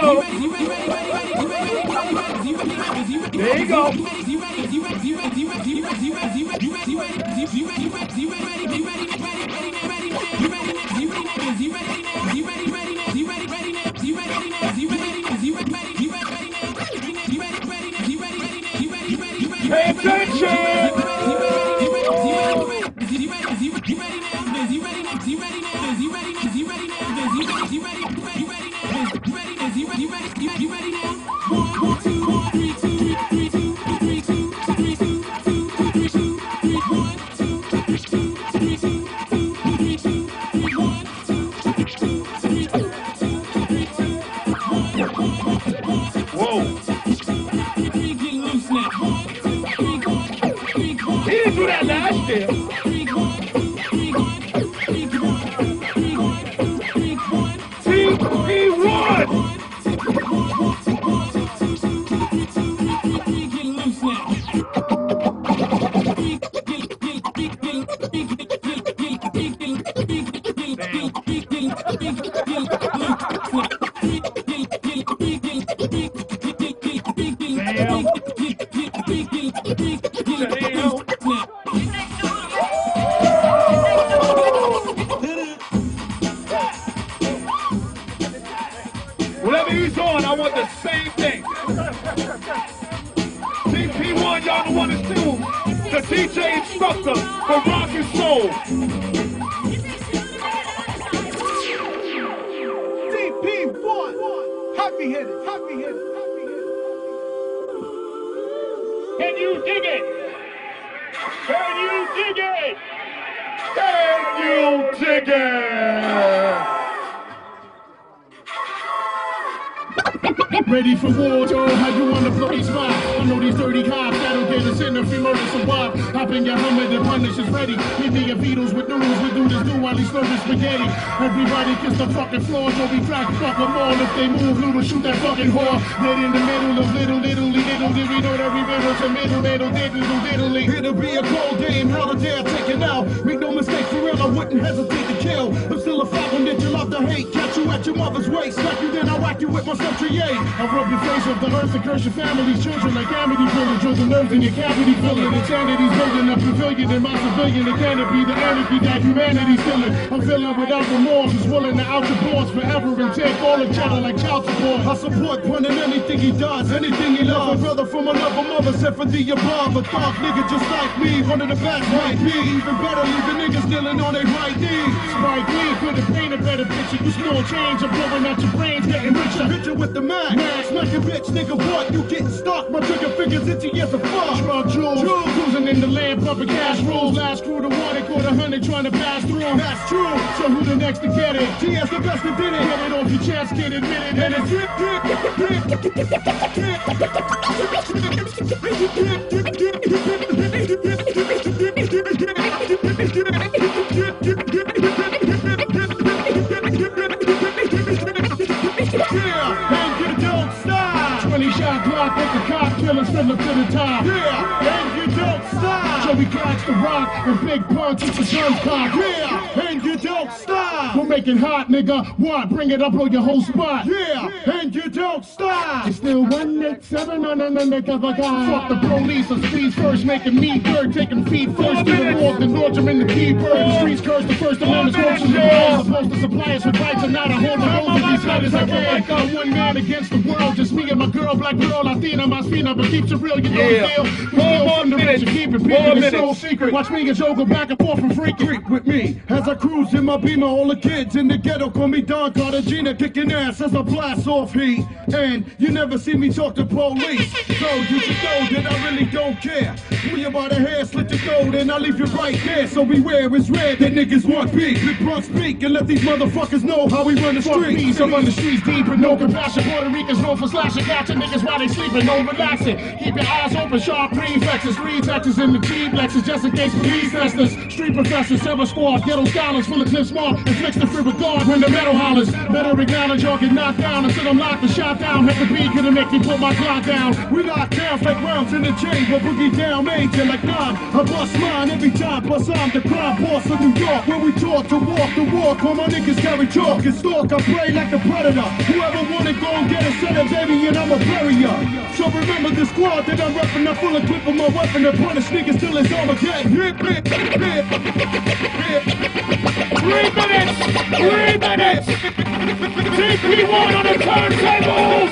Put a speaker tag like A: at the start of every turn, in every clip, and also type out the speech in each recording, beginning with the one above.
A: go. There you go. Pay attention. Do that last year. TP1! Whatever he's on, I want the same thing. TP1, y'all the one that's still the DJ instructor for rock and soul. TP1, happy hitter, happy hitter, happy hitter. Can you dig it? Can you dig it? Can you dig it?
B: Ready for war, Joe, how you on the bloody spot? I know these dirty cops that'll get us in if we murder some wop. Hop in your Hummer, the punish is ready. Meet me at Beatles with noodles, we do this do while he's slurping spaghetti. Everybody kiss the fucking floor, Joe, we track fuck them all. If they move, noodle, shoot that fucking whore. Dead in the middle of little, did we know that we riddles a middle, diddly. It'll be a cold day and how the day I take it out. Make no mistake, for real, I wouldn't hesitate to kill. I'm still a falcon that you love to hate. Catch you at your mother's waist, smack you, then I whack you with my Century 8. I rub your face off the earth and curse your family's children like Amityville. Drill the nerves in your cavity, filling insanity's building a pavilion in my civilian. It can't be the anarchy that humanity's feeling. I'm feeling without remorse, is willing to out your boards forever and take all the chatter like child support. I support Pun in anything he does, anything he loves. A brother from another mother said for the above. A thug nigga just like me, one of the best might be. Even better, leaving niggas kneeling on their right knees. Spike Lee could have painted a better picture. You small change, I'm blowing out your brains, getting richer. Richer with the man. Smack a bitch, nigga, what? You getting stuck? My trigger fingers itchy as a fuck. Drug jewels, cruising in the land, pumping cash rules. Last crew to one, they caught 100 trying to pass through. That's true. So who the next to get it? TS the best that did it. Get it off your chest, kid, admit it. And it's drip, drip, Glock with the cop killers fill up to the top. Yeah, and you don't stop. Joey cracks the rock and Big Pun keeps the guns cocked. Yeah, and you don't stop. We'll make it hot, nigga. What? Bring it up on your whole spot. Yeah, and you don't stop. It's still 187 on an undercover guy. Fuck the police, I squeeze first, making me third, taking feet first. Get it off the Nordstrom in the keeper. The streets curse the First Amendment. Supposed to supply us with rights and not a hold of these letters. I feel like I'm one man against the world. Just me and my girl, black girl, Latina, my spina, but keeps it real, you know the deal. Four more minutes, keep it big, it's no secret. Watch me and Joe go back and forth from freaking. Freak with me, as I cruise in my Beamer, all the kids in the ghetto call me Don Cartagena, kicking ass as I blast off heat. And you never see me talk to police, so you should know that I really don't care. Pull you by the hair, slit your throat, and I leave you right there. So beware, it's rare that niggas want beef. Big Bronx speak and let these motherfuckers know how we run the streets. I run the streets deep with no compassion. Puerto Ricans known for slashing, gotcha. catching niggas while they sleeping, no relaxing. Keep your eyes open, sharp prefixes, reflexes in the G-flexes, just in case police testers, street professors, silver squad, ghetto scholars, full of clip smart, inflicts the free regard when the metal hollers. Better acknowledge y'all get knocked down until I'm locked and shot down. Hit the beat, couldn't make me put my clock down. We lock down fake rounds in the chamber, boogie down major like none. I bust mine every time, plus I'm the crime boss of New York. When we talk to walk the walk, all my niggas carry chalk and stalk. I pray like a predator. Whoever want it, go and get a set of baby, and I'ma bury ya. So remember the squad that I'm reppin', I'm full of clip of my weapon to punish niggas till it's all again. 3 minutes! 3 minutes! TP1 on the turntables!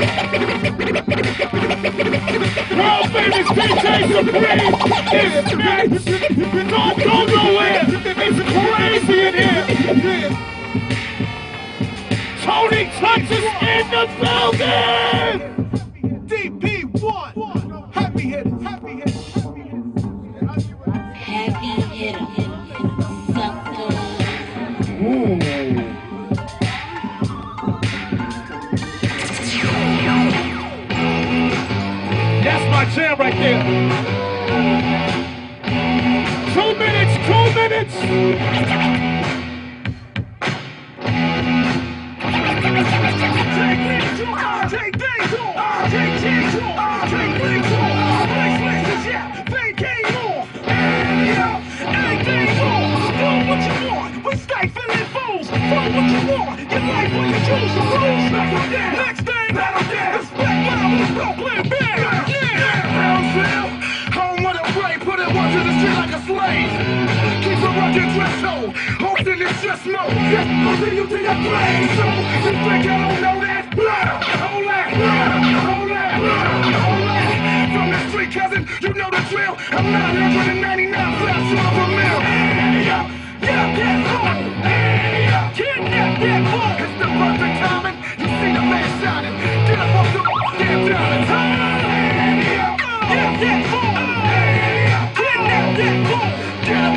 B: World famous DJ Supreme is next! Don't go nowhere! It's crazy in here! Tony Touch is in the building!
A: DP1! Happy hit, happy hit.
C: Happy hit, sucker.
A: Ooh. That's my jam right there. 2 minutes, 2 minutes. Next thing, that'll get respect level, Brooklyn Bear. Brownsville, home with a brain, put it one to the street like a slave. Keep a rugged threshold, hosting in stress mode. Yes, I'll see you to your grave. So, you think I don't know that? Hold that, hold that, hold that. From the street, cousin, you know the drill. I'm 999 flats off a mill. Yeah, that boy. Kidnap that boy. It's the perfect timing. You see the man shining. Get up off the damn diamond. That boy. Kidnap that boy. Get him.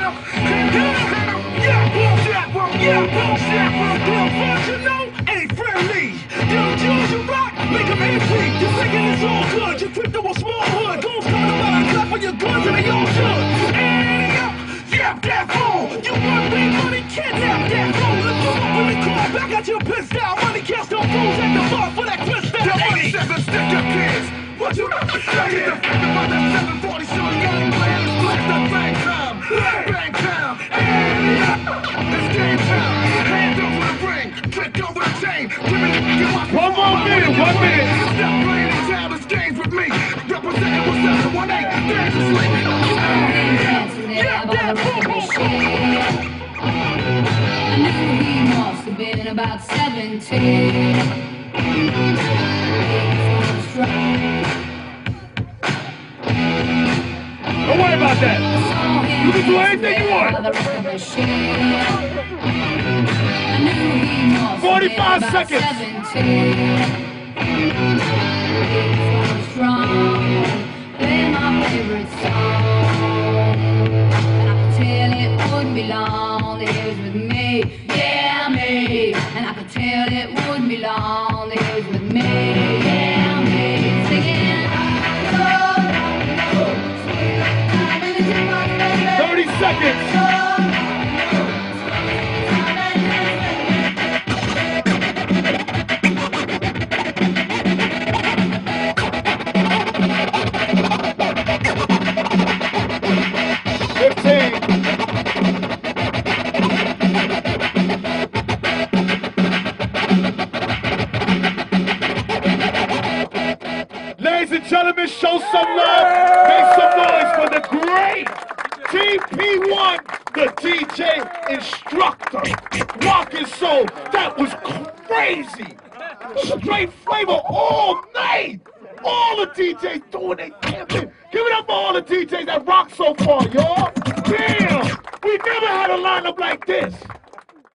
A: Yeah, bullshit. Don't you know? Ain't friendly. Young George, you rock. Make him empty. You're thinking it's all good. You tripped to a small hood. Goons coming about and clap for your guns and they all should. Yeah, that fool! You want big money? Kidnap that fool! Lift him up in the car, back at your pissed out. Money cast on fools at the bar for that twist out. Your money 7 stick your kids. What you know? Get the fuck about that 740 shooting. Got him playing this black stuff. Bang time. Bang time. It's game time. Hand over the ring. Click over the chain. Give me the one more minute. 1 minute. Stop playing these childish games with me. Representing what's up to 1-8. Dangerously.
C: I knew he must have been about 17.
A: Don't worry about that. You can do anything you want. 45 seconds.
C: 17. Play my favorite song. Tell it wouldn't be long that he was with me, yeah, me. And I could tell it wouldn't be long that he was with me, yeah, me. Singing,
A: 30 seconds. Ladies and gentlemen, show some love, make some noise for the great TP1, the DJ instructor. Rock and soul, that was crazy. Straight flavor all night. All the DJs doing their damn thing. Give it up for all the DJs that rock so far, y'all. Damn, we never had a lineup like this.